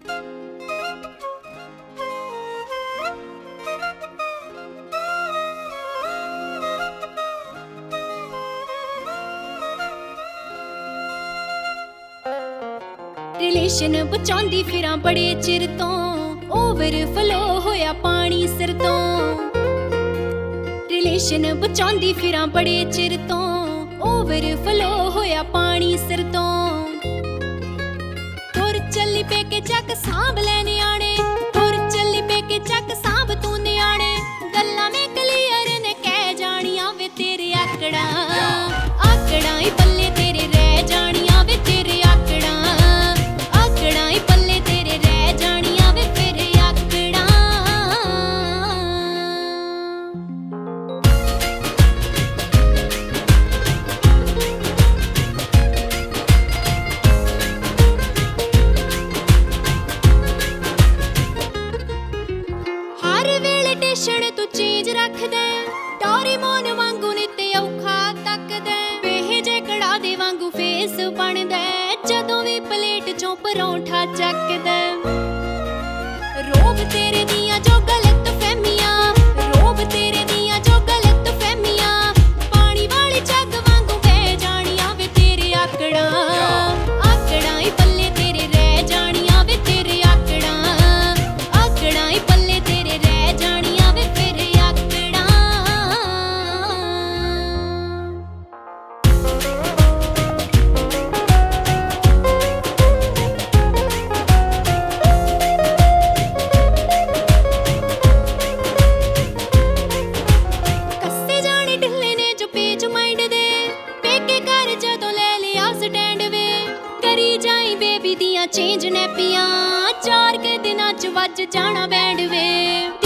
Relation बचाउंदी फिरां बड़े चिर तों, ओवरफ्लो होया पानी सिर तों। रिलेशन बचाउंदी फिरां बड़े चिर तों, ओवरफ्लो होया पानी सिर तों। तुर चली पेके चक सांभ लै न्याणे, तुर चली पेके चक सांभ तू न्याणे। गल्लां में क्लियर ने कह जानियां वे तेरे आकड़ा, आकड़ा ही पल्ले तेरे रह जानियां वे तेरे आकड़ा, आकड़ा ही पल्ले तेरे रह जानियां वे तेरे आकड़ा। हर वेले टेशन तू चीज रख दे, डोरेमोन वांगू नित्ते औखा तकदे। वेहे जे कड़ा दे वांगू फेस बनदे, जदों भी प्लेट चों परौंठा चकदे। रोब तेरे दियां जो गलत फहमियां, रोब तेरे दियां जो गलत फहमियां। पानी वाली जग वांगू बह जानियां वे तेरे आकड़ा, आकड़ा ही पल्ले तेरे रह जानियां वे तेरे आकड़ा, आकड़ा ही पल्ले तेरे रह जानियां वे तेरे आकड़ा। ਕੱਸੇ ਜਾਣੇ ਢਿੱਲੇ ਨੇ ਜੋ ਪੇਜ ਮਾਈਂਡ ਦੇ, ਪੇਕੇ ਘਰ ਜਦੋਂ ਲੈ ਲਿਆ ਸਟੈਂਡ ਵੇ। ਕਰੀ ਜਾਈ ਬੇਬੀ ਦੀਆਂ ਚੇਂਜ ਨੈਪੀਆਂ, 4 ਕੇ ਦਿਨਾਂ ਚ ਵੱਜ ਜਾਣਾ ਬੈਂਡ ਵੇ।